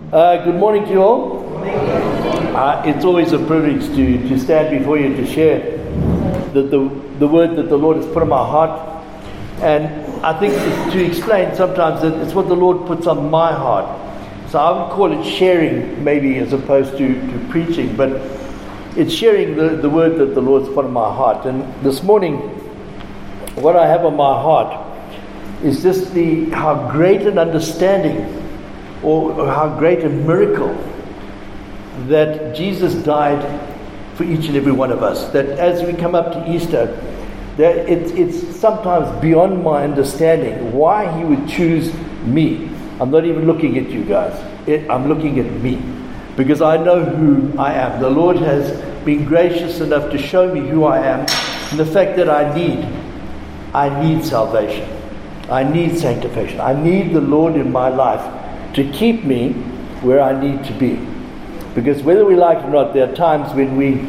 Good morning to you all. It's always a privilege to stand before you to share the word that the Lord has put on my heart. And I think to explain sometimes that it's what the Lord puts on my heart. So I would call it sharing maybe as opposed to preaching, but it's sharing the word that the Lord's put on my heart. And this morning, what I have on my heart is just how great an understanding or how great a miracle that Jesus died for each and every one of us. That as we come up to Easter, that it's sometimes beyond my understanding why He would choose me. I'm not even looking at you guys. I'm looking at me, because I know who I am. The Lord has been gracious enough to show me who I am, and the fact that I need salvation. I need sanctification. I need the Lord in my life to keep me where I need to be. Because whether we like it or not, there are times when we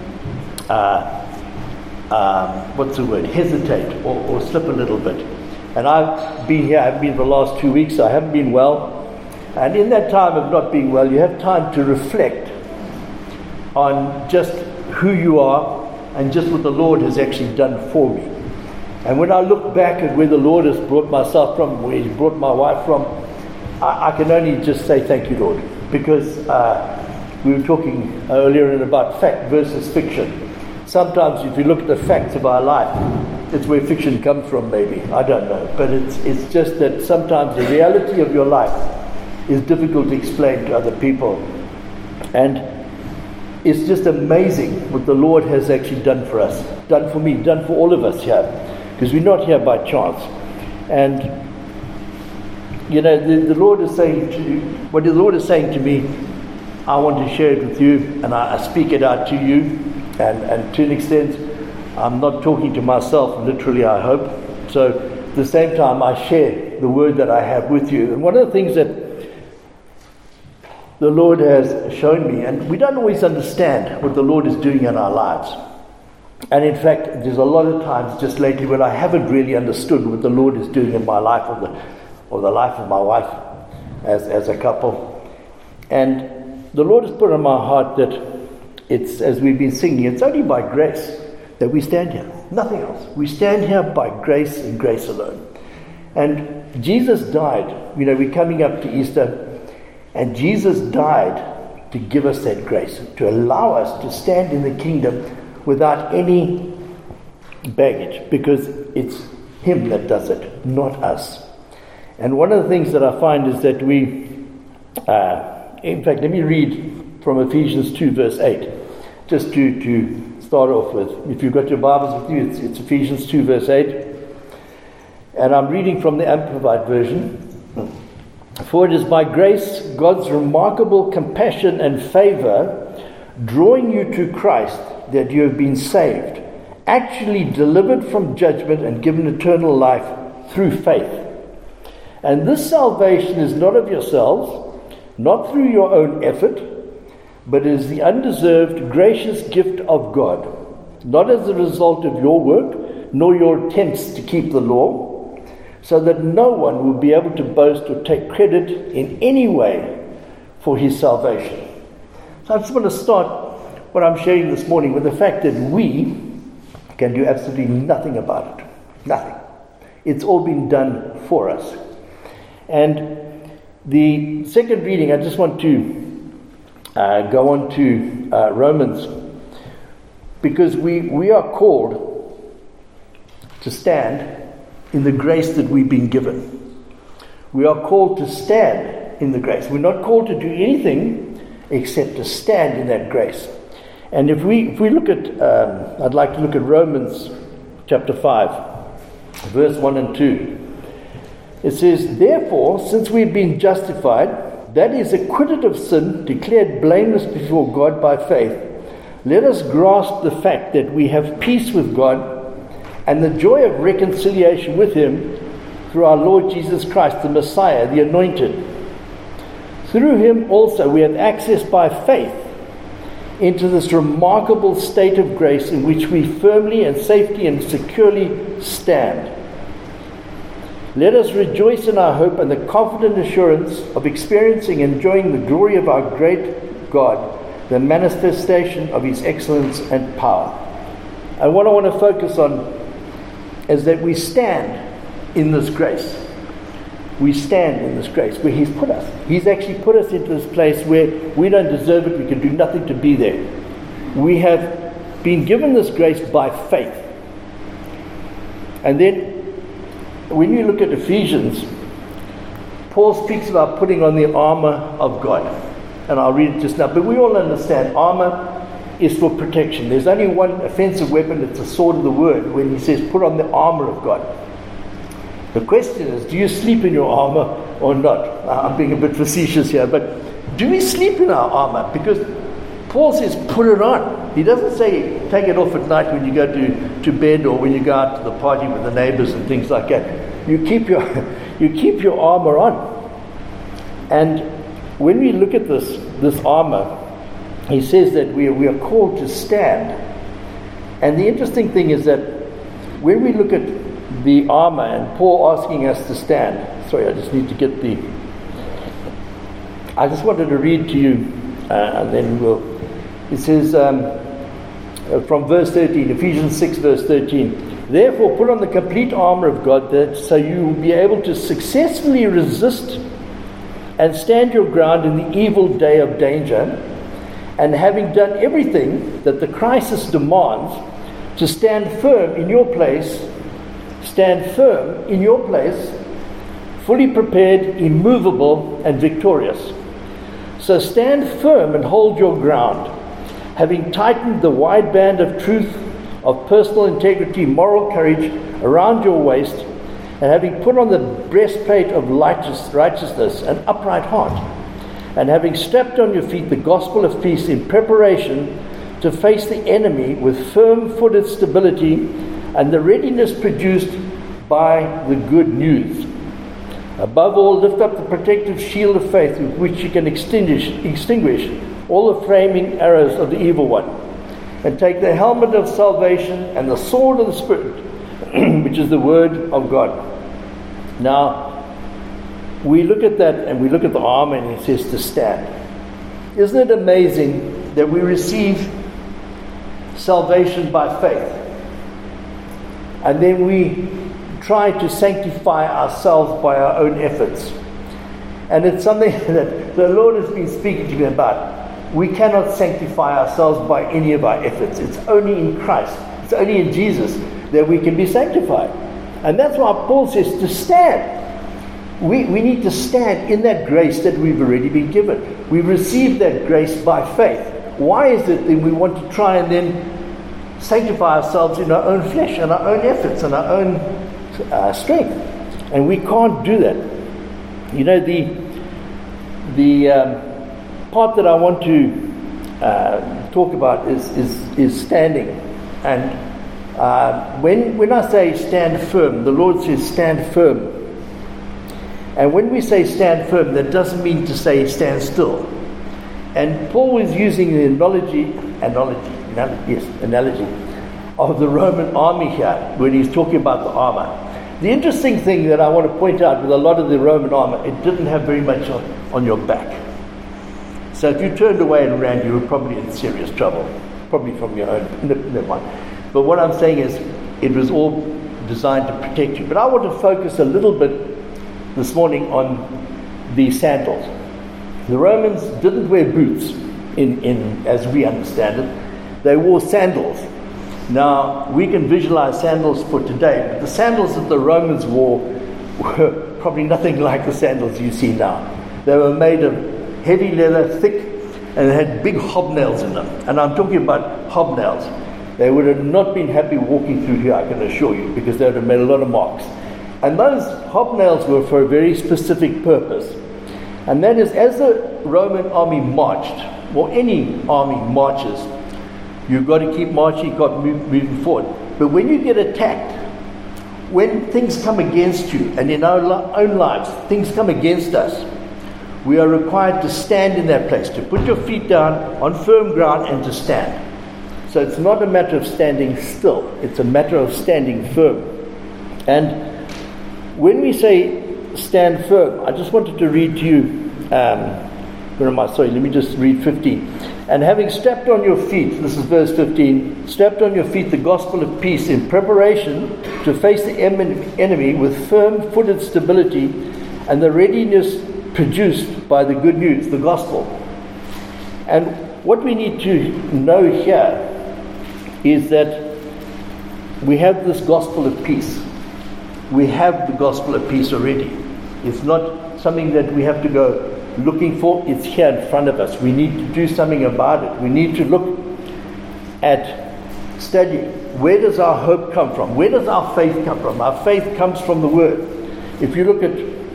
hesitate or slip a little bit. And I've been here, I haven't been for the last 2 weeks, so I haven't been well. And in that time of not being well, you have time to reflect on just who you are and just what the Lord has actually done for me. And when I look back at where the Lord has brought myself from, where He brought my wife from, I can only just say thank you, Lord. Because we were talking earlier about fact versus fiction. Sometimes if you look at the facts of our life, it's where fiction comes from, maybe. I don't know. But it's just that sometimes the reality of your life is difficult to explain to other people. And it's just amazing what the Lord has actually done for us. Done for me, done for all of us here. Because we're not here by chance. And you know, the Lord is saying what the Lord is saying to me, I want to share it with you, and I speak it out to you, and to an extent, I'm not talking to myself, literally, I hope. So, at the same time, I share the word that I have with you. And one of the things that the Lord has shown me, and we don't always understand what the Lord is doing in our lives. And in fact, there's a lot of times just lately when I haven't really understood what the Lord is doing in my life, or the life of my wife as a couple. And the Lord has put on my heart that it's, as we've been singing, it's only by grace that we stand here. Nothing else. We stand here by grace and grace alone. And Jesus died. You know, we're coming up to Easter, and Jesus died to give us that grace, to allow us to stand in the kingdom without any baggage, because it's Him that does it, not us. And one of the things that I find is that in fact, let me read from Ephesians 2 verse 8, just to start off with. If you've got your Bibles with you, it's Ephesians 2 verse 8. And I'm reading from the Amplified Version. For it is by grace, God's remarkable compassion and favor, drawing you to Christ, that you have been saved, actually delivered from judgment and given eternal life through faith. And this salvation is not of yourselves, not through your own effort, but is the undeserved, gracious gift of God, not as a result of your work, nor your attempts to keep the law, so that no one will be able to boast or take credit in any way for his salvation. So I just want to start what I'm sharing this morning with the fact that we can do absolutely nothing about it. Nothing. It's all been done for us. And the second reading, I just want to go on to Romans, because we are called to stand in the grace that we've been given. We are called to stand in the grace. We're not called to do anything except to stand in that grace. And if we look at, I'd like to look at Romans chapter 5, verse 1 and 2. It says, therefore, since we've been justified, that is, acquitted of sin, declared blameless before God by faith, let us grasp the fact that we have peace with God and the joy of reconciliation with Him through our Lord Jesus Christ, the Messiah, the Anointed. Through Him also we have access by faith into this remarkable state of grace in which we firmly and safely and securely stand. Let us rejoice in our hope and the confident assurance of experiencing and enjoying the glory of our great God, the manifestation of His excellence and power. And what I want to focus on is that we stand in this grace. We stand in this grace where He's put us. He's actually put us into this place where we don't deserve it. We can do nothing to be there. We have been given this grace by faith. And then when you look at Ephesians, Paul speaks about putting on the armor of God. And I'll read it just now. But we all understand armor is for protection. There's only one offensive weapon. It's the sword of the word when he says put on the armor of God. The question is, do you sleep in your armor or not? I'm being a bit facetious here, but do we sleep in our armor? Because Paul says put it on. He doesn't say take it off at night when you go to bed or when you go out to the party with the neighbors and things like that. You keep your armor on. And when we look at this armor, he says that we are called to stand. And the interesting thing is that when we look at the armor and Paul asking us to stand, sorry, I just need to get I just wanted to read to you, and then it says from verse 13, Ephesians 6 verse 13, therefore put on the complete armor of God, that so you will be able to successfully resist and stand your ground in the evil day of danger, and having done everything that the crisis demands, to stand firm in your place, fully prepared, immovable, and victorious. So stand firm and hold your ground, having tightened the wide band of truth, of personal integrity, moral courage around your waist, and having put on the breastplate of righteousness, an upright heart, and having strapped on your feet the gospel of peace, in preparation to face the enemy with firm-footed stability and the readiness produced by the good news. Above all, lift up the protective shield of faith with which you can extinguish all the flaming arrows of the evil one, and take the helmet of salvation and the sword of the Spirit, which is the word of God. Now, we look at that and we look at the armor and it says to stand. Isn't it amazing that we receive salvation by faith, and then we try to sanctify ourselves by our own efforts? And it's something that the Lord has been speaking to me about. We cannot sanctify ourselves by any of our efforts. It's only in Christ, it's only in Jesus that we can be sanctified. And that's why Paul says to stand. We need to stand in that grace that we've already been given. We've received that grace by faith. Why is it that we want to try and then sanctify ourselves in our own flesh and our own efforts and our own strength? And we can't do that. You know, the part that I want to talk about is standing. And when I say stand firm, the Lord says stand firm. And when we say stand firm, that doesn't mean to say stand still. And Paul is using the analogy of the Roman army here when he's talking about the armor. The interesting thing that I want to point out with a lot of the Roman armor, it didn't have very much on your back. So if you turned away and ran, you were probably in serious trouble, probably from your own. Never mind. But what I'm saying is, it was all designed to protect you. But I want to focus a little bit this morning on the sandals. The Romans didn't wear boots, in as we understand it. They wore sandals. Now, we can visualize sandals for today, but the sandals that the Romans wore were probably nothing like the sandals you see now. They were made of heavy leather, thick, and they had big hobnails in them. And I'm talking about hobnails. They would have not been happy walking through here, I can assure you, because they would have made a lot of marks. And those hobnails were for a very specific purpose. And that is, as the Roman army marched, or any army marches, you've got to keep marching, you've got to moving forward. But when you get attacked, when things come against you, and in our own lives, things come against us, we are required to stand in that place, to put your feet down on firm ground and to stand. So it's not a matter of standing still, it's a matter of standing firm. And when we say stand firm, I just wanted to read to you, where am I? Sorry, let me just read 15. And having strapped on your feet, this is verse 15, strapped on your feet the gospel of peace in preparation to face the enemy with firm-footed stability and the readiness produced by the good news, the gospel. And what we need to know here is that we have this gospel of peace. We have the gospel of peace already. It's not something that we have to go looking for. It's here in front of us. We need to do something about it. We need to look at studying. Where does our hope come from? Where does our faith come from? Our faith comes from the Word. If you look at,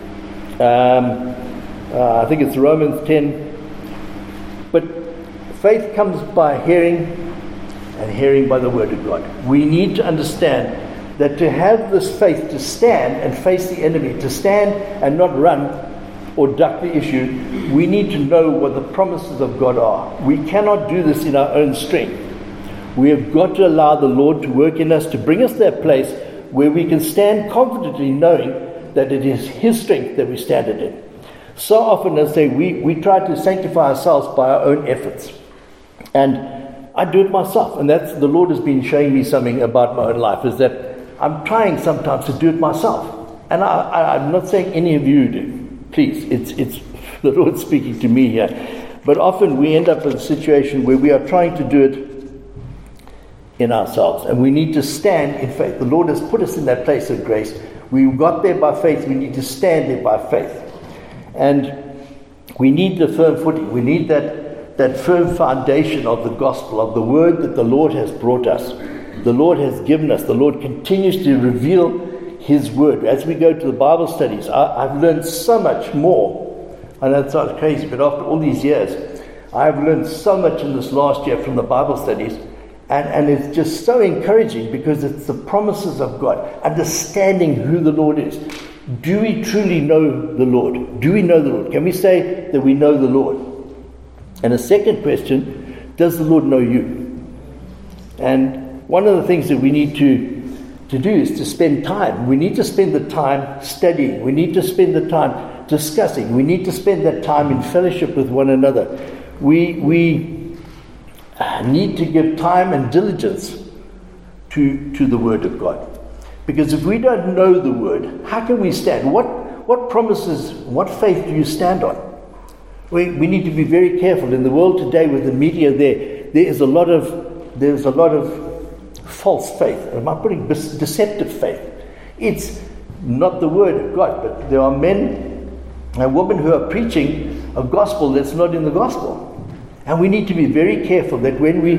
I think it's Romans 10, but faith comes by hearing, and hearing by the Word of God. We need to understand that to have this faith, to stand and face the enemy, to stand and not run or duck the issue, we need to know what the promises of God are. We cannot do this in our own strength. We have got to allow the Lord to work in us, to bring us to that place where we can stand confidently knowing that it is His strength that we stand it in. So often, as I say, we try to sanctify ourselves by our own efforts. And I do it myself. And that's, the Lord has been showing me something about my own life, is that I'm trying sometimes to do it myself. And I'm not saying any of you do. Please, it's the Lord speaking to me here. But often we end up in a situation where we are trying to do it in ourselves. And we need to stand in faith. The Lord has put us in that place of grace. We got there by faith. We need to stand there by faith. And we need the firm footing. We need that firm foundation of the gospel, of the word that the Lord has brought us. The Lord has given us. The Lord continues to reveal His word. As we go to the Bible studies, I've learned so much more. I know it sounds crazy, but after all these years, I've learned so much in this last year from the Bible studies. And it's just so encouraging because it's the promises of God, understanding who the Lord is. Do we truly know the Lord? Do we know the Lord? Can we say that we know the Lord? And a second question, does the Lord know you? And one of the things that we need to do is to spend time. We need to spend the time studying. We need to spend the time discussing. We need to spend that time in fellowship with one another. We need to give time and diligence to the Word of God. Because if we don't know the Word, how can we stand? What promises, what faith do you stand on? We need to be very careful. In the world today with the media there's a lot of false faith. Am I putting deceptive faith? It's not the Word of God, but there are men and women who are preaching a gospel that's not in the gospel. And we need to be very careful that when we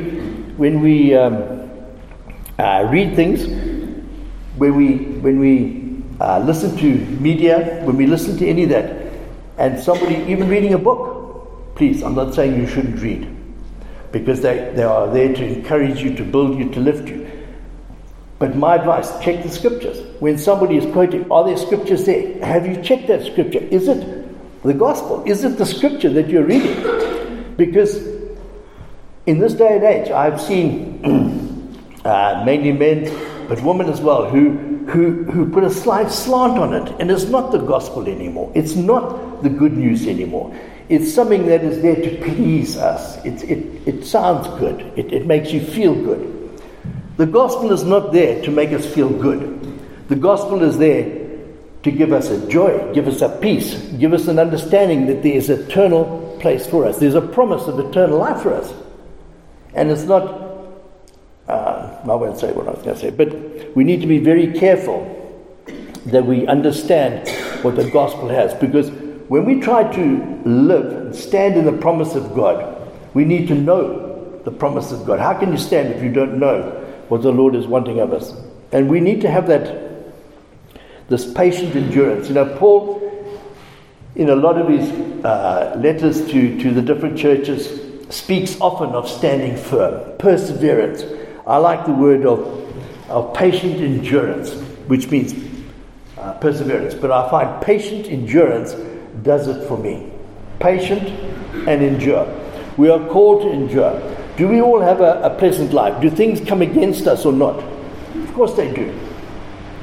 read things, when we listen to media, when we listen to any of that, and somebody even reading a book, please, I'm not saying you shouldn't read, because they are there to encourage you, to build you, to lift you. But my advice, check the scriptures. When somebody is quoting, are there scriptures there? Have you checked that scripture? Is it the gospel? Is it the scripture that you're reading? Because in this day and age, I've seen mainly men, but women as well, who put a slight slant on it, and it's not the gospel anymore. It's not the good news anymore. It's something that is there to please us. It sounds good. It makes you feel good. The gospel is not there to make us feel good. The gospel is there to give us a joy, give us a peace, give us an understanding that there is an eternal place for us. There's a promise of eternal life for us. And it's not, I won't say what I was going to say, but we need to be very careful that we understand what the gospel has. Because when we try to live and stand in the promise of God, we need to know the promise of God. How can you stand if you don't know what the Lord is wanting of us? And we need to have this patient endurance. You know, Paul, in a lot of his letters to the different churches, speaks often of standing firm, perseverance. I like the word of patient endurance, which means perseverance. But I find patient endurance does it for me. Patient and endure. We are called to endure. Do we all have a pleasant life? Do things come against us or not? Of course they do.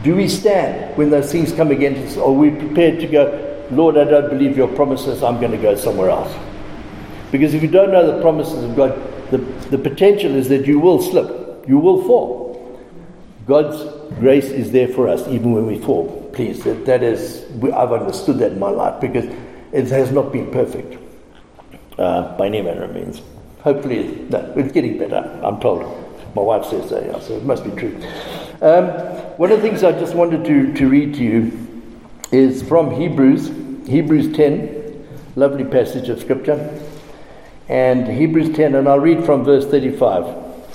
Do we stand when those things come against us? Or are we prepared to go, Lord, I don't believe your promises, I'm going to go somewhere else? Because if you don't know the promises of God, the potential is that you will slip, you will fall. God's grace is there for us even when we fall. Please, I've understood that in my life, because it has not been perfect by any manner of means. Hopefully, no, it's getting better, I'm told. My wife says so, yeah, so it must be true. One of the things I just wanted to read to you is from Hebrews 10, lovely passage of scripture. And Hebrews 10, and I'll read from verse 35.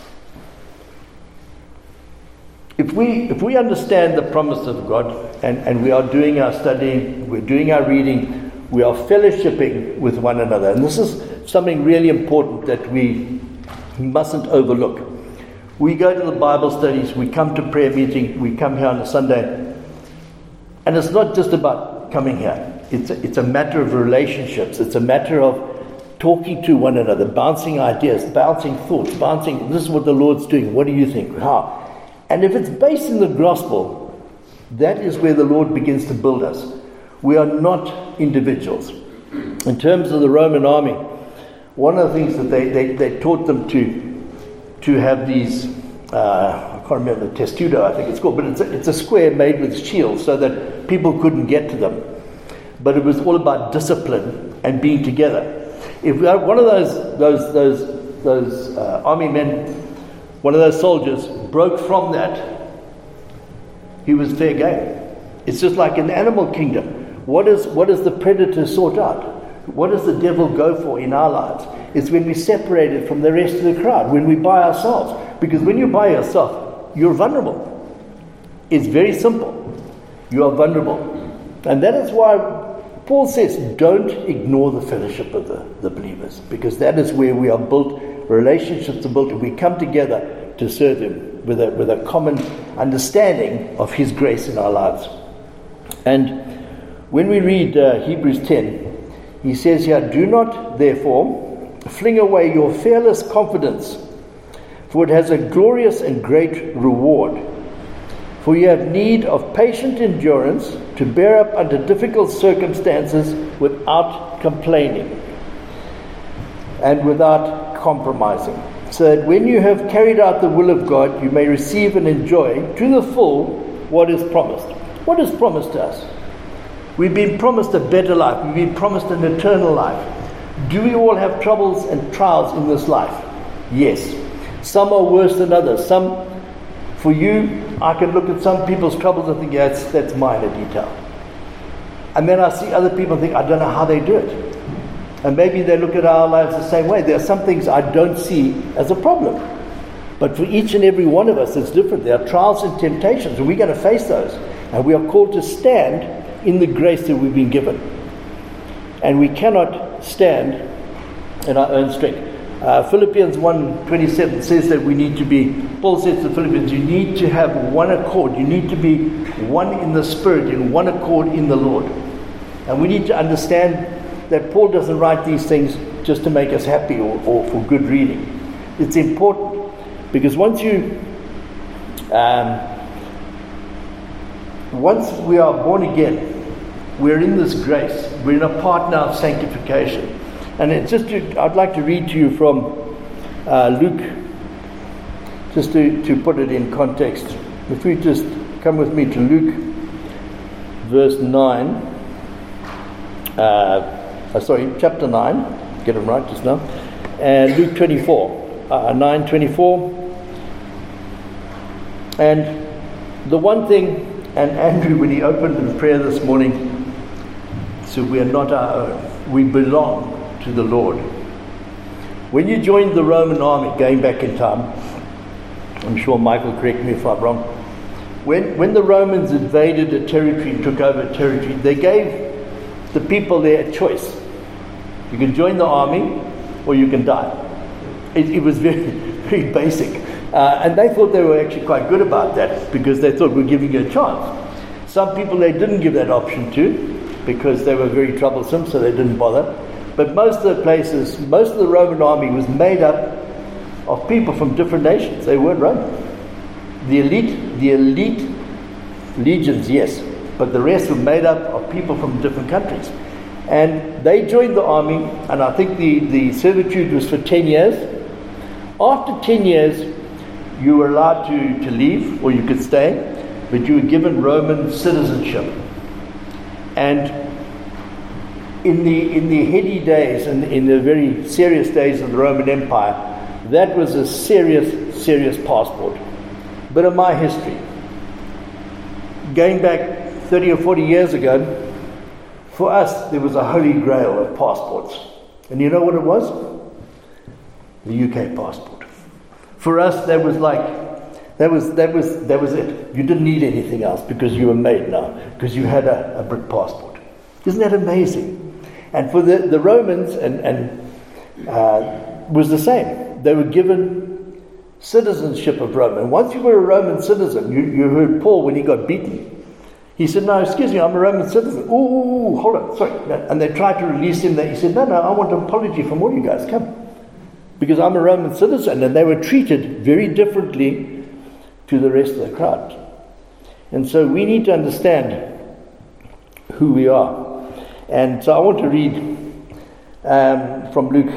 If we understand the promise of God, and we are doing our studying, we're doing our reading, we are fellowshipping with one another. And this is something really important that we mustn't overlook. We go to the Bible studies, we come to prayer meeting, we come here on a Sunday. And it's not just about coming here. It's a matter of relationships. It's a matter of talking to one another, bouncing ideas, bouncing thoughts, this is what the Lord's doing. What do you think? How? And if it's based in the gospel, that is where the Lord begins to build us. We are not individuals. In terms of the Roman army, one of the things that they taught them to have these, I can't remember, testudo I think it's called, but it's a square made with shields so that people couldn't get to them. But it was all about discipline and being together. If one of those army men, one of those soldiers, broke from that, he was fair game. It's just like in the animal kingdom. What is the predator sought out? What does the devil go for in our lives? It's when we're separated from the rest of the crowd, when we're by ourselves. Because when you're by yourself, you're vulnerable. It's very simple. You are vulnerable. And that is why Paul says, don't ignore the fellowship of the believers, because that is where we are built, relationships are built, and we come together to serve Him with a common understanding of His grace in our lives. And when we read Hebrews 10, he says here, do not, therefore, fling away your fearless confidence, for it has a glorious and great reward. For you have need of patient endurance to bear up under difficult circumstances without complaining and without compromising, so that when you have carried out the will of God, you may receive and enjoy to the full what is promised. What is promised to us? We've been promised a better life. We've been promised an eternal life. Do we all have troubles and trials in this life? Yes. Some are worse than others. Some, for you, I can look at some people's troubles and think, yeah, that's minor detail. And then I see other people and think, I don't know how they do it. And maybe they look at our lives the same way. There are some things I don't see as a problem. But for each and every one of us, it's different. There are trials and temptations, and we're going to face those. And we are called to stand in the grace that we've been given. And we cannot stand in our own strength. Philippians 1:27 says that we need to be, Paul says to the Philippians, you need to have one accord. You need to be one in the Spirit, in one accord in the Lord. And we need to understand that Paul doesn't write these things just to make us happy or for good reading. It's important because once we are born again, we're in this grace. We're in a part now of sanctification. And I'd like to read to you from Luke, just to put it in context. If we just come with me to Luke, verse 9. Chapter 9. Get them right just now. And Luke 24, 9:24. And the one thing, and Andrew, when he opened in prayer this morning, said, we are not our own. We belong to the Lord. When you joined the Roman army, going back in time, I'm sure Michael correct me if I'm wrong, when the Romans invaded a territory and took over a territory, they gave the people there a choice. You can join the army or you can die. It was very, very basic. And they thought they were actually quite good about that because they thought we're giving you a chance. Some people they didn't give that option to because they were very troublesome, so they didn't bother. But most of the Roman army was made up of people from different nations. They weren't Roman. The elite legions, yes, but the rest were made up of people from different countries. And they joined the army, and I think the servitude was for 10 years. After 10 years, you were allowed to leave, or you could stay, but you were given Roman citizenship. And in the heady days, and in the very serious days of the Roman Empire, that was a serious passport. Bit of my history. Going back 30 or 40 years ago, for us, there was a holy grail of passports. And you know what it was? The UK passport. For us, that was it. You didn't need anything else because you were made now, because you had a Brit passport. Isn't that amazing? And for the Romans, was the same. They were given citizenship of Rome. And once you were a Roman citizen, you heard Paul when he got beaten. He said, no, excuse me, I'm a Roman citizen. Ooh, hold on, sorry. And they tried to release him. He said, no, I want an apology from all you guys. Come. Because I'm a Roman citizen. And they were treated very differently to the rest of the crowd. And so we need to understand who we are. And so I want to read from Luke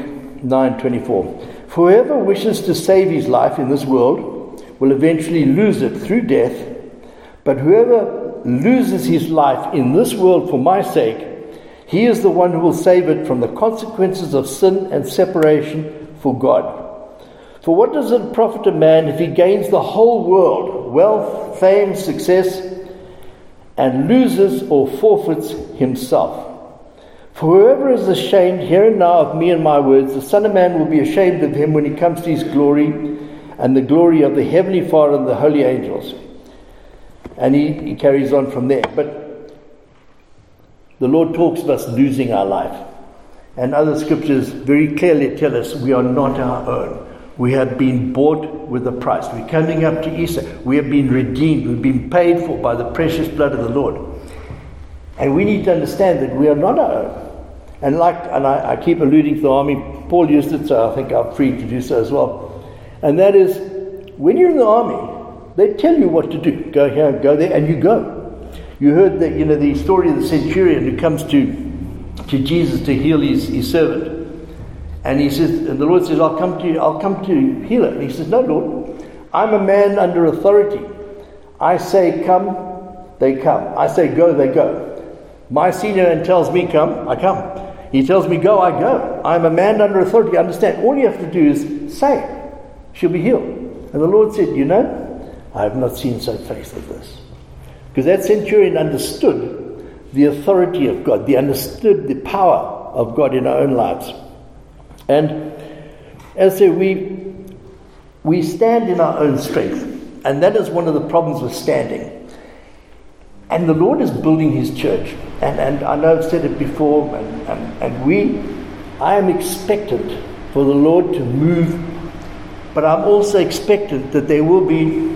9:24. For whoever wishes to save his life in this world will eventually lose it through death. But whoever loses his life in this world for my sake, he is the one who will save it from the consequences of sin and separation for God. For what does it profit a man if he gains the whole world, wealth, fame, success, and loses or forfeits himself? For whoever is ashamed here and now of me and my words, the Son of Man will be ashamed of him when he comes to his glory and the glory of the Heavenly Father and the holy angels. And he carries on from there. But the Lord talks of us losing our life. And other scriptures very clearly tell us we are not our own. We have been bought with a price. We're coming up to Easter. We have been redeemed. We've been paid for by the precious blood of the Lord. And we need to understand that we are not our own. And I keep alluding to the army. Paul used it, so I think I'm free to do so as well. And that is, when you're in the army, they tell you what to do. Go here, go there, and you go. You heard the story of the centurion who comes to Jesus to heal his servant. And he says, and the Lord says, I'll come to heal it. And he says, no, Lord, I'm a man under authority. I say come, they come. I say go, they go. My senior man tells me come, I come. He tells me go, I go. I'm a man under authority. Understand, all you have to do is say it. She'll be healed. And the Lord said, I have not seen so faith as this. Because that centurion understood the authority of God. They understood the power of God in our own lives. And as I say, we stand in our own strength. And that is one of the problems with standing. And the Lord is building his church. And I know I've said it before, I am expectant for the Lord to move, but I'm also expectant that there will be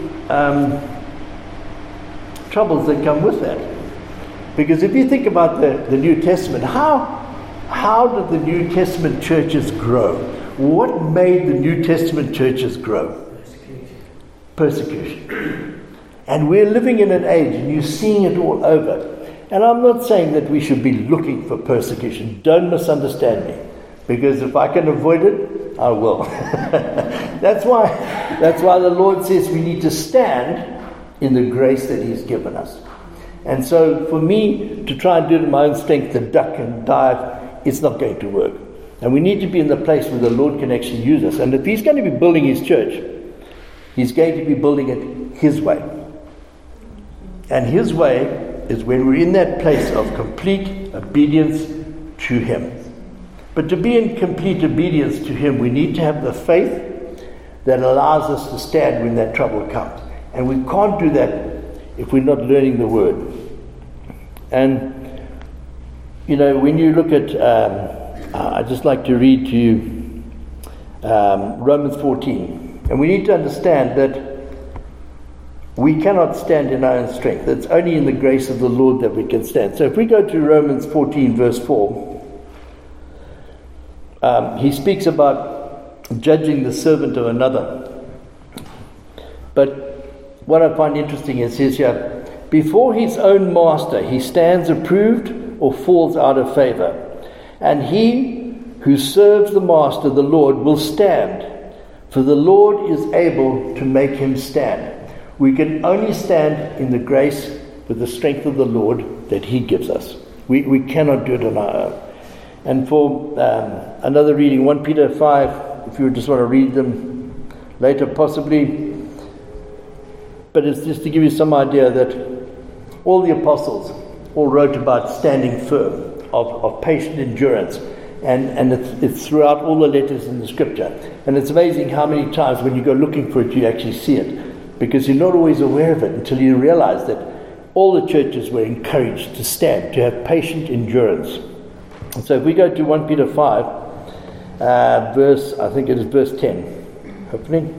troubles that come with that. Because if you think about the New Testament, how did the New Testament churches grow? What made the New Testament churches grow? Persecution. And we're living in an age, and you're seeing it all over. And I'm not saying that we should be looking for persecution. Don't misunderstand me. Because if I can avoid it, I will. That's why the Lord says we need to stand in the grace that he's given us. And so for me to try and do it in my own strength, to duck and dive, it's not going to work. And we need to be in the place where the Lord can actually use us. And if he's going to be building his church, he's going to be building it his way. And his way is when we're in that place of complete obedience to him. But to be in complete obedience to him, we need to have the faith that allows us to stand when that trouble comes. And we can't do that if we're not learning the word. And, when you look at, I'd just like to read to you Romans 14. And we need to understand that we cannot stand in our own strength. It's only in the grace of the Lord that we can stand. So if we go to Romans 14 verse 4, he speaks about judging the servant of another. But what I find interesting is, says here, Before his own master he stands approved or falls out of favor. And he who serves the master, the Lord, will stand, for the Lord is able to make him stand. We can only stand in the grace with the strength of the Lord that he gives us. We cannot do it on our own. And for another reading, 1 Peter 5, if you just want to read them later possibly. But it's just to give you some idea that all the apostles all wrote about standing firm, of patient endurance. And it's throughout all the letters in the scripture. And it's amazing how many times when you go looking for it, you actually see it. Because you're not always aware of it until you realize that all the churches were encouraged to stand, to have patient endurance. And so if we go to 1 Peter 5, I think it is verse 10, hopefully.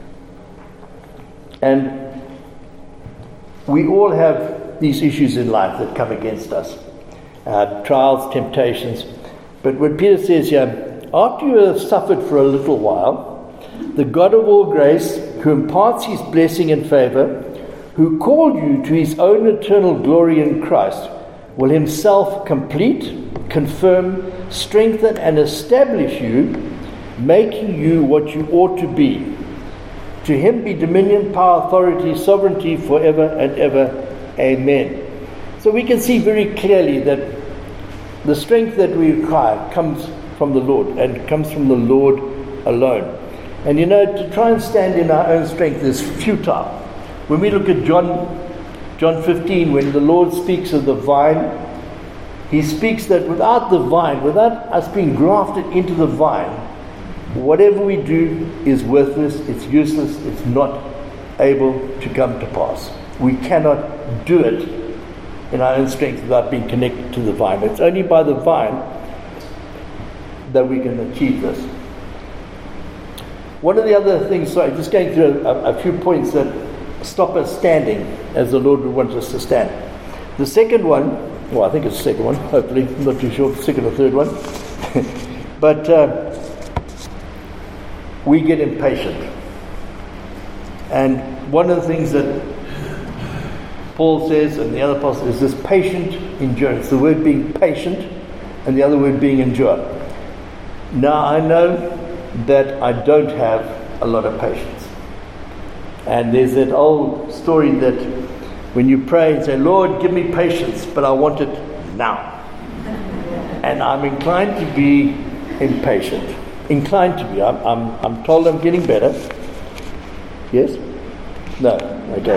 And we all have these issues in life that come against us. Trials, temptations. But what Peter says here, after you have suffered for a little while, the God of all grace, who imparts his blessing and favor, who called you to his own eternal glory in Christ, will himself complete, confirm, strengthen, and establish you, making you what you ought to be. To him be dominion, power, authority, sovereignty forever and ever. Amen. So we can see very clearly that the strength that we require comes from the Lord, and comes from the Lord alone. And to try and stand in our own strength is futile. When we look at John 15, when the Lord speaks of the vine, he speaks that without the vine, without us being grafted into the vine, whatever we do is worthless, it's useless, it's not able to come to pass. We cannot do it in our own strength without being connected to the vine. It's only by the vine that we can achieve this. One of the other things, just going through a few points that stop us standing as the Lord would want us to stand. The second one, I think it's the second one, hopefully, I'm not too sure, second or third one. But we get impatient. And one of the things that Paul says, and the other apostle, is this patient endurance. The word being patient, and the other word being endure. Now I know that I don't have a lot of patience. And there's that old story that when you pray and say, Lord, give me patience, but I want it now. And I'm inclined to be impatient. Inclined to be. I'm told I'm getting better. Yes? No. Okay.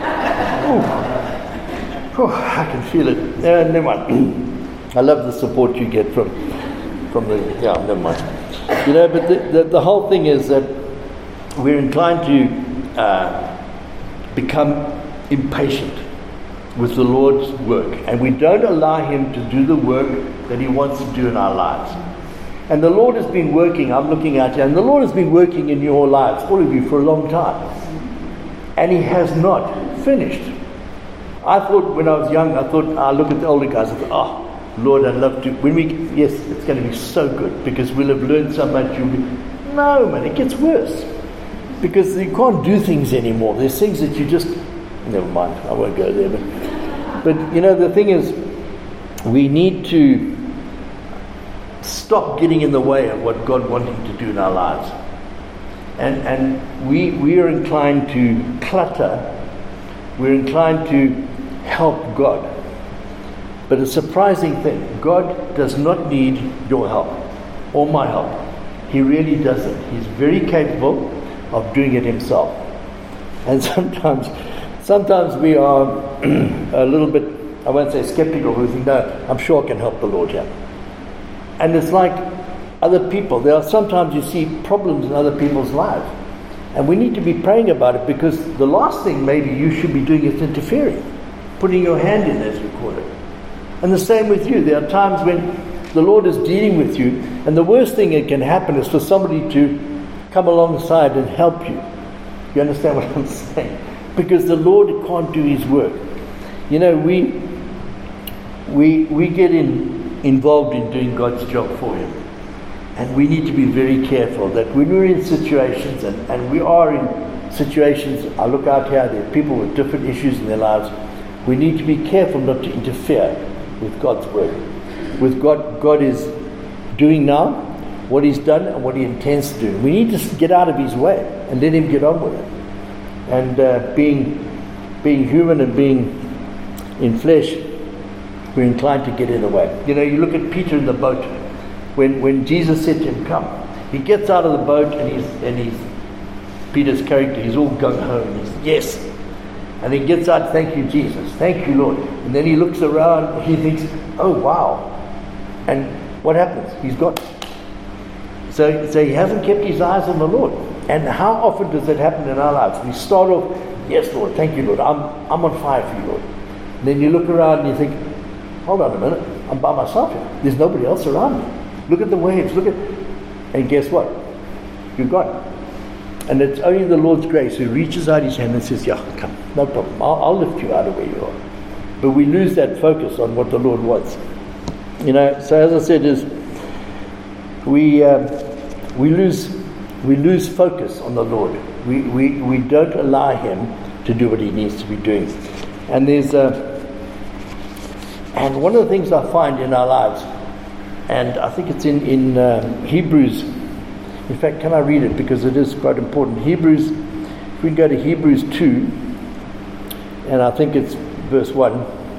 I can feel it. Never mind. I love the support you get from the... Yeah, never mind. But the whole thing is that we're inclined to become impatient with the Lord's work, and we don't allow him to do the work that he wants to do in our lives. And the Lord has been working, I'm looking at you, and the Lord has been working in your lives, all of you, for a long time. And he has not finished. I thought when I was young, I look at the older guys, I thought, Lord, I'd love to, yes, it's going to be so good, because we'll have learned so much. No, man, it gets worse. Because you can't do things anymore. There's things that you just... Never mind, I won't go there. But the thing is, we need to stop getting in the way of what God wanted to do in our lives. And we are inclined to clutter. We're inclined to help God. But a surprising thing, God does not need your help or my help. He really doesn't. He's very capable of doing it himself. And sometimes we are a little bit, I won't say skeptical, we think, no, I'm sure I can help the Lord here. And it's like other people. There are sometimes you see problems in other people's lives. And we need to be praying about it, because the last thing maybe you should be doing is interfering, putting your hand in, as we call it. And the same with you. There are times when the Lord is dealing with you, and the worst thing that can happen is for somebody to come alongside and help you. You understand what I'm saying? Because the Lord can't do his work. We get involved in doing God's job for him. And we need to be very careful that when we're in situations, and we are in situations, I look out here, there are people with different issues in their lives, We need to be careful not to interfere with God's word, with God is doing now, what he's done and what he intends to do. We need to get out of his way and let him get on with it. And being human and being in flesh, we're inclined to get in the way. You know, you look at Peter in the boat. When Jesus said to him, come, he gets out of the boat and he's Peter's character, he's all gung-ho and he's, yes. And he gets out, thank you, Jesus. Thank you, Lord. And then he looks around and he thinks, oh, wow. And what happens? He's gone. So he hasn't kept his eyes on the Lord. And how often does that happen in our lives? We start off, yes, Lord, thank you, Lord. I'm on fire for you, Lord. And then you look around and you think, hold on a minute, I'm by myself here. There's nobody else around me. Look at the waves, and guess what? You're gone. And it's only the Lord's grace who reaches out his hand and says, yeah, come, no problem, I'll lift you out of where you are. But we lose that focus on what the Lord wants. You know, so as I said, is we lose focus on the Lord. We don't allow him to do what he needs to be doing. And and one of the things I find in our lives, and I think it's in Hebrews. In fact, can I read it because it is quite important? Hebrews. If we go to Hebrews 2, and I think it's verse 1.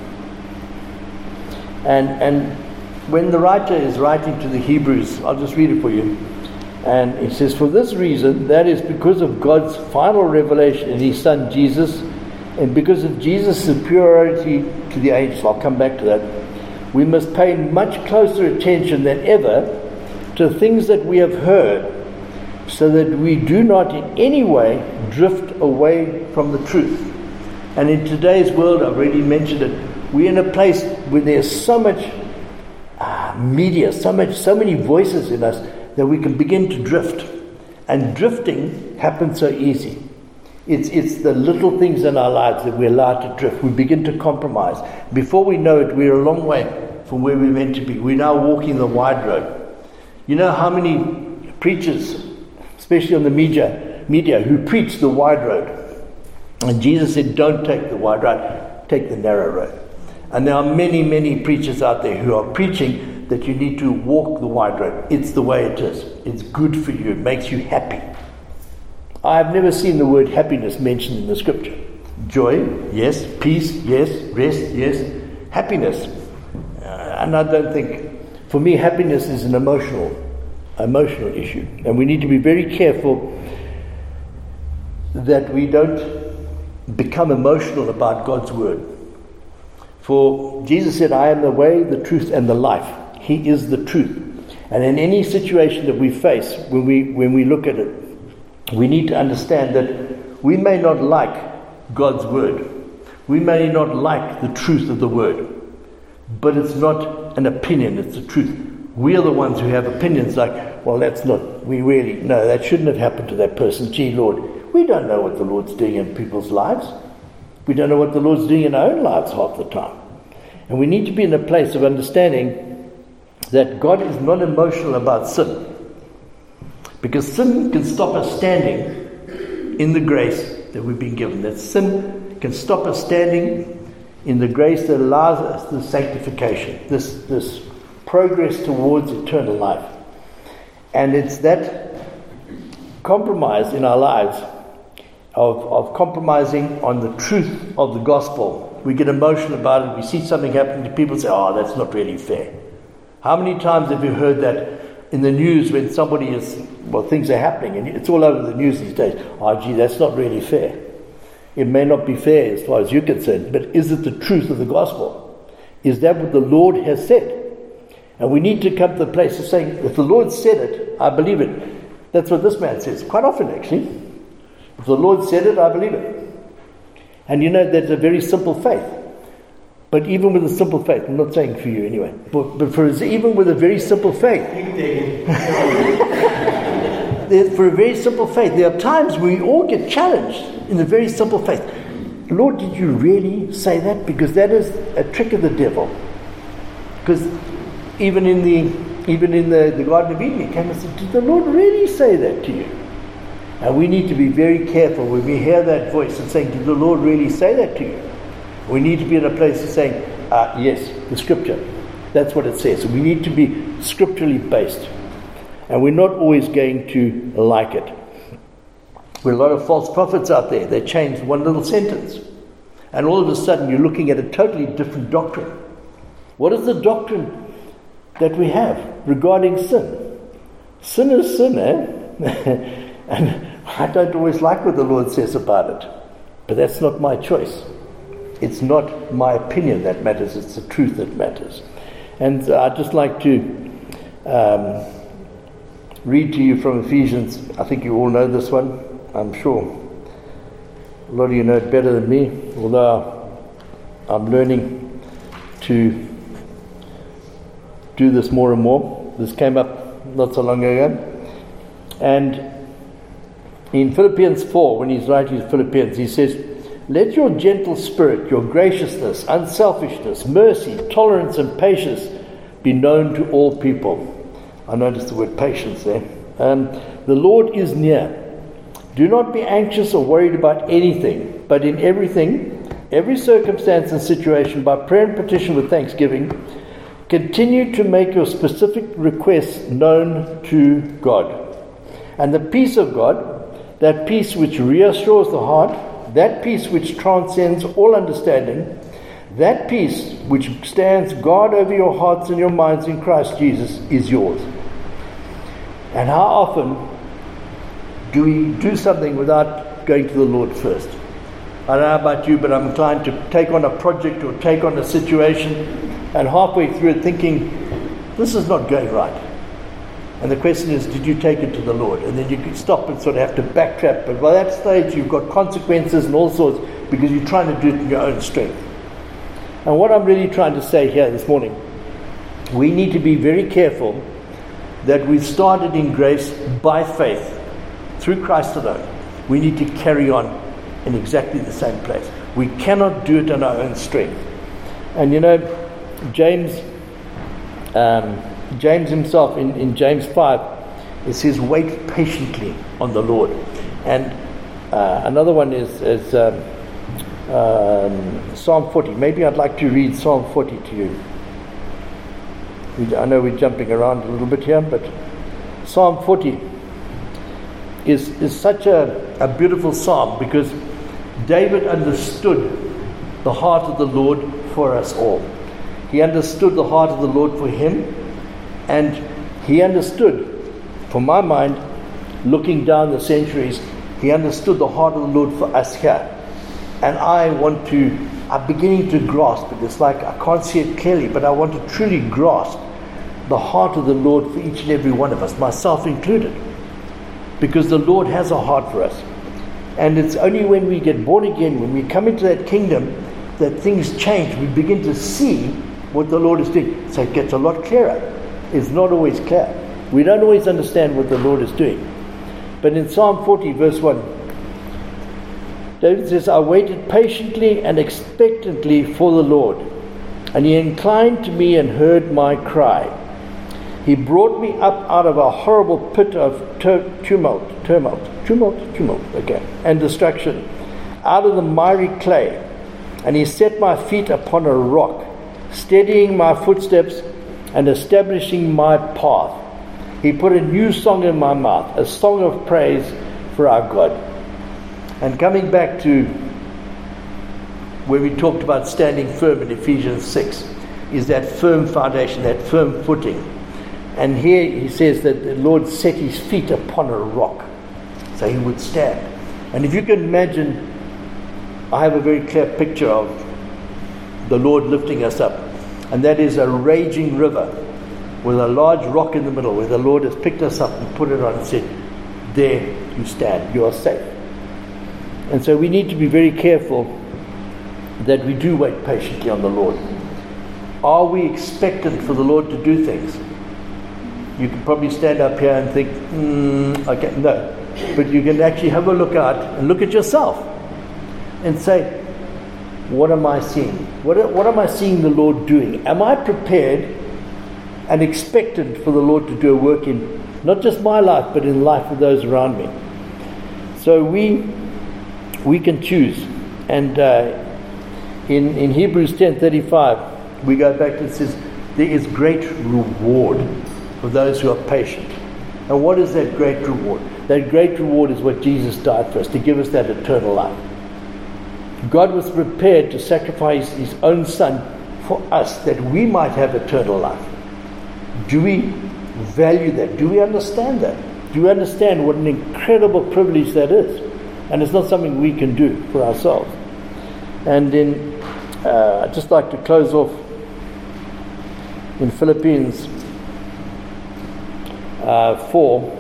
And when the writer is writing to the Hebrews, I'll just read it for you. And he says, for this reason, that is because of God's final revelation in his Son Jesus, and because of Jesus' superiority to the angels, I'll come back to that, we must pay much closer attention than ever to things that we have heard, so that we do not in any way drift away from the truth. And in today's world, I've already mentioned it, we're in a place where there's so much media, so many voices in us, that we can begin to drift. And drifting happens so easy. It's the little things in our lives that we're allowed to drift. We begin to compromise. Before we know it, we're a long way from where we're meant to be. We're now walking the wide road. You know how many preachers, especially on the media who preach the wide road? And Jesus said, don't take the wide road, take the narrow road. And there are many, many preachers out there who are preaching that you need to walk the wide road. It's the way it is. It's good for you. It makes you happy. I've never seen the word happiness mentioned in the scripture. Joy, yes. Peace, yes. Rest, yes. Happiness. And I don't think, for me, happiness is an emotional issue. And we need to be very careful that we don't become emotional about God's word. For Jesus said, I am the way, the truth, and the life. He is the truth. And in any situation that we face, when we look at it, we need to understand that we may not like God's word. We may not like the truth of the word. But it's not an opinion, it's the truth. We are the ones who have opinions like, well, that's not, no, that shouldn't have happened to that person. Gee, Lord, we don't know what the Lord's doing in people's lives. We don't know what the Lord's doing in our own lives half the time. And we need to be in a place of understanding that God is not emotional about sin. Because sin can stop us standing in the grace that we've been given. That sin can stop us standing in the grace that allows us the sanctification, this progress towards eternal life. And it's that compromise in our lives of compromising on the truth of the gospel. We get emotional about it. We see something happening to people and say, oh, that's not really fair. How many times have you heard that in the news when somebody things are happening, and it's all over the news these days. Oh, gee, that's not really fair. It may not be fair as far as you're concerned, but is it the truth of the gospel? Is that what the Lord has said? And we need to come to the place of saying, if the Lord said it, I believe it. That's what this man says, quite often actually. If the Lord said it, I believe it. And you know, that's a very simple faith. But even with a simple faith, I'm not saying for you anyway, but even with a very simple faith, for a very simple faith, there are times we all get challenged in the very simple faith. Lord, did you really say that? Because that is a trick of the devil. Because even in the Garden of Eden, he came and said, did the Lord really say that to you? And we need to be very careful when we hear that voice and saying, did the Lord really say that to you? We need to be in a place of saying, yes, the scripture. That's what it says. We need to be scripturally based. And we're not always going to like it. There are a lot of false prophets out there. They change one little sentence. And all of a sudden you're looking at a totally different doctrine. What is the doctrine that we have regarding sin? Sin is sin, eh? And I don't always like what the Lord says about it. But that's not my choice. It's not my opinion that matters. It's the truth that matters. And I'd just like to read to you from Ephesians. I think you all know this one, I'm sure. A lot of you know it better than me, although I'm learning to do this more and more. This came up not so long ago. And in Philippians 4, when he's writing to Philippians, he says, "Let your gentle spirit, your graciousness, unselfishness, mercy, tolerance and patience be known to all people." I noticed the word patience there. "The Lord is near. Do not be anxious or worried about anything, but in everything, every circumstance and situation, by prayer and petition with thanksgiving, continue to make your specific requests known to God. And the peace of God, that peace which reassures the heart, that peace which transcends all understanding, that peace which stands guard over your hearts and your minds in Christ Jesus is yours." And how often do we do something without going to the Lord first? I don't know about you, but I'm inclined to take on a project or take on a situation, and halfway through it thinking, this is not going right. And the question is, did you take it to the Lord? And then you can stop and sort of have to backtrack. But by that stage, you've got consequences and all sorts, because you're trying to do it in your own strength. And what I'm really trying to say here this morning, we need to be very careful that we've started in grace by faith, through Christ alone. We need to carry on in exactly the same place. We cannot do it in our own strength. And you know, James himself in James 5, it says, "Wait patiently on the Lord." And another one is Psalm 40. Maybe I'd like to read Psalm 40 to you. I know we're jumping around a little bit here, but Psalm 40 is such a beautiful psalm, because David understood the heart of the Lord for us all. He understood the heart of the Lord for him, and he understood, for my mind, looking down the centuries, he understood the heart of the Lord for us here. And I'm beginning to grasp it. It's like I can't see it clearly, but I want to truly grasp the heart of the Lord for each and every one of us, myself included. Because the Lord has a heart for us. And it's only when we get born again, when we come into that kingdom, that things change. We begin to see what the Lord is doing. So it gets a lot clearer. It's not always clear. We don't always understand what the Lord is doing. But in Psalm 40, verse 1, David says, "I waited patiently and expectantly for the Lord, and he inclined to me and heard my cry. He brought me up out of a horrible pit of tumult, and destruction, out of the miry clay. And he set my feet upon a rock, steadying my footsteps and establishing my path. He put a new song in my mouth, a song of praise for our God." And coming back to where we talked about standing firm in Ephesians 6, is that firm foundation, that firm footing. And here he says that the Lord set his feet upon a rock, so he would stand. And if you can imagine, I have a very clear picture of the Lord lifting us up. And that is a raging river with a large rock in the middle, where the Lord has picked us up and put it on and said, "There you stand, you are safe." And so we need to be very careful that we do wait patiently on the Lord. Are we expectant for the Lord to do things? You can probably stand up here and think, okay, no. But you can actually have a look out and look at yourself and say, what am I seeing? What am I seeing the Lord doing? Am I prepared and expectant for the Lord to do a work in not just my life, but in the life of those around me? So we can choose. And In Hebrews 10:35, we go back to it says, there is great reward for those who are patient. And what is that great reward? That great reward is what Jesus died for us, to give us that eternal life. God was prepared to sacrifice his own son for us, that we might have eternal life. Do we value that? Do we understand that? Do we understand what an incredible privilege that is? And it's not something we can do for ourselves. And I'd just like to close off in Philippians 4,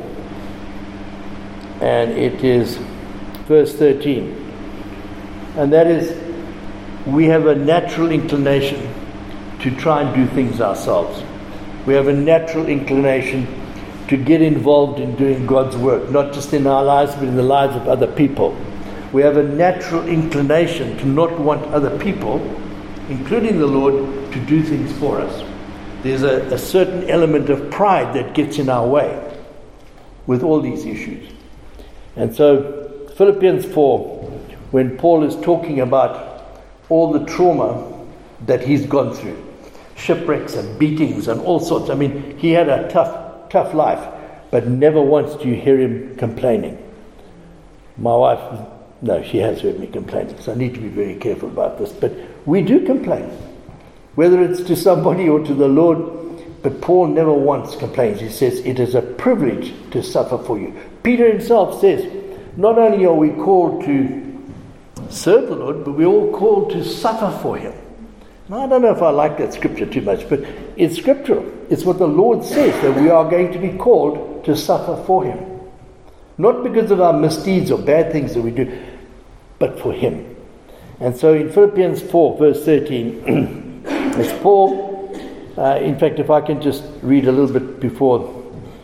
and it is verse 13. And that is, we have a natural inclination to try and do things ourselves. We have a natural inclination to get involved in doing God's work, not just in our lives, but in the lives of other people. We have a natural inclination to not want other people, including the Lord, to do things for us. There's a certain element of pride that gets in our way with all these issues. And so Philippians 4, when Paul is talking about all the trauma that he's gone through, shipwrecks and beatings and all sorts. I mean, he had a tough life, but never once do you hear him complaining. My wife, no, she has heard me complaining, so I need to be very careful about this. But we do complain, whether it's to somebody or to the Lord. But Paul never once complains. He says, it is a privilege to suffer for you. Peter himself says, not only are we called to serve the Lord, but we're all called to suffer for him. Now, I don't know if I like that scripture too much, but it's scriptural. It's what the Lord says, that we are going to be called to suffer for him. Not because of our misdeeds or bad things that we do, but for him. And so in Philippians 4, verse 13, it's Paul, in fact, if I can just read a little bit before,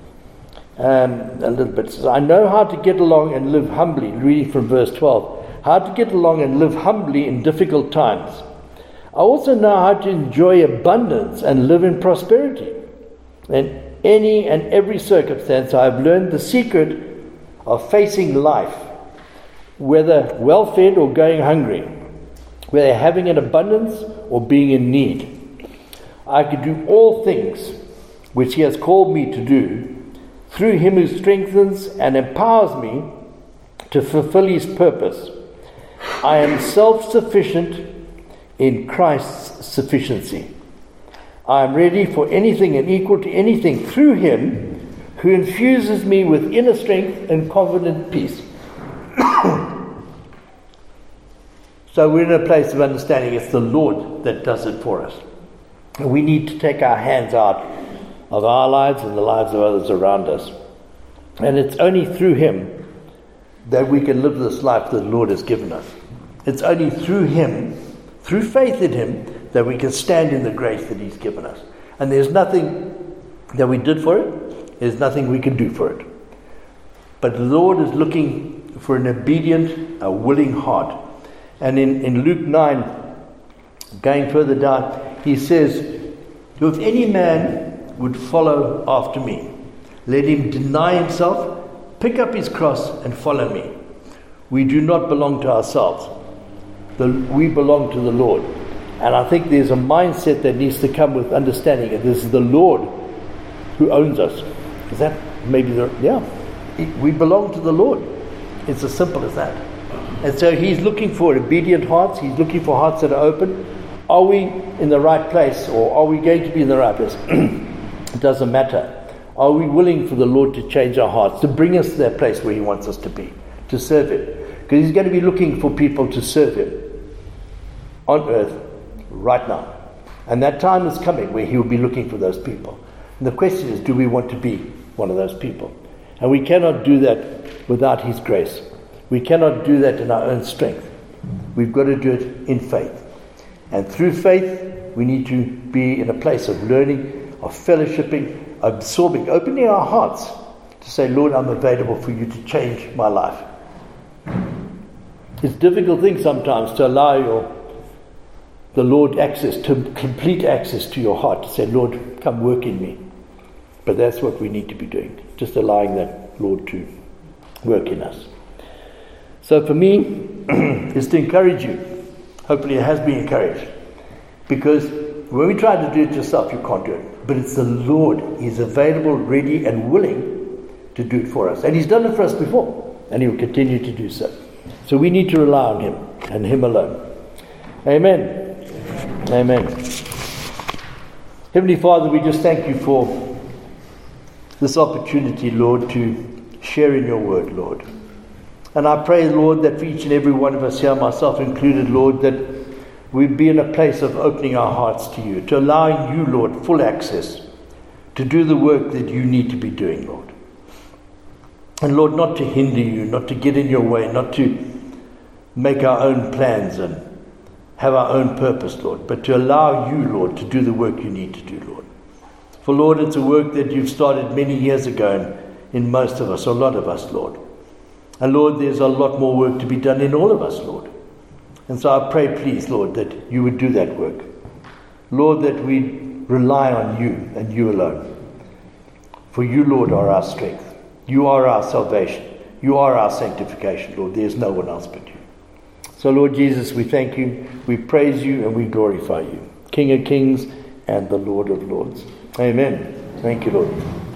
it says, I know how to get along and live humbly, reading from verse 12, how to get along and live humbly in difficult times. I also know how to enjoy abundance and live in prosperity. In any and every circumstance, I have learned the secret of facing life, whether well-fed or going hungry, whether having an abundance or being in need. I can do all things which he has called me to do through him who strengthens and empowers me to fulfill his purpose. I am self-sufficient in Christ's sufficiency. I am ready for anything and equal to anything through him who infuses me with inner strength and confident peace. So we're in a place of understanding it's the Lord that does it for us. And we need to take our hands out of our lives and the lives of others around us. And it's only through him that we can live this life that the Lord has given us. It's only through him, through faith in him, that we can stand in the grace that he's given us. And there's nothing that we did for it. There's nothing we can do for it. But the Lord is looking for an obedient, a willing heart. And in Luke 9, going further down, he says, if any man would follow after me, let him deny himself, pick up his cross and follow me. We do not belong to ourselves. We belong to the Lord. And I think there's a mindset that needs to come with understanding that this is the Lord who owns us. Is that maybe we belong to the Lord. It's as simple as that. And so he's looking for obedient hearts. He's looking for hearts that are open. Are we in the right place, or are we going to be in the right place? It doesn't matter. Are we willing for the Lord to change our hearts, to bring us to that place where he wants us to be, to serve him? Because he's going to be looking for people to serve him on earth right now. And that time is coming where he will be looking for those people. And the question is, do we want to be one of those people? And we cannot do that without his grace. We cannot do that in our own strength. We've got to do it in faith. And through faith, we need to be in a place of learning, of fellowshipping, absorbing, opening our hearts to say, Lord, I'm available for you to change my life. It's a difficult thing sometimes to allow the Lord complete access to your heart, to say, Lord, come work in me. But that's what we need to be doing, just allowing that Lord to work in us. So for me, is to encourage you. Hopefully it has been encouraged. Because when we try to do it yourself, you can't do it. But it's the Lord. He's available, ready, and willing to do it for us. And He's done it for us before. And He will continue to do so. So we need to rely on Him and Him alone. Amen. Amen. Heavenly Father, we just thank You for this opportunity, Lord, to share in Your word, Lord. And I pray, Lord, that for each and every one of us here, myself included, Lord, that we'd be in a place of opening our hearts to You, to allowing You, Lord, full access to do the work that You need to be doing, Lord. And Lord, not to hinder You, not to get in Your way, not to make our own plans and have our own purpose, Lord, but to allow You, Lord, to do the work You need to do, Lord. For Lord, it's a work that You've started many years ago in most of us, a lot of us, Lord. And Lord, there's a lot more work to be done in all of us, Lord. And so I pray, please, Lord, that You would do that work. Lord, that we rely on You and You alone. For You, Lord, are our strength. You are our salvation. You are our sanctification, Lord. There's no one else but You. So, Lord Jesus, we thank You, we praise You, and we glorify You, King of kings and the Lord of lords. Amen. Thank You, Lord.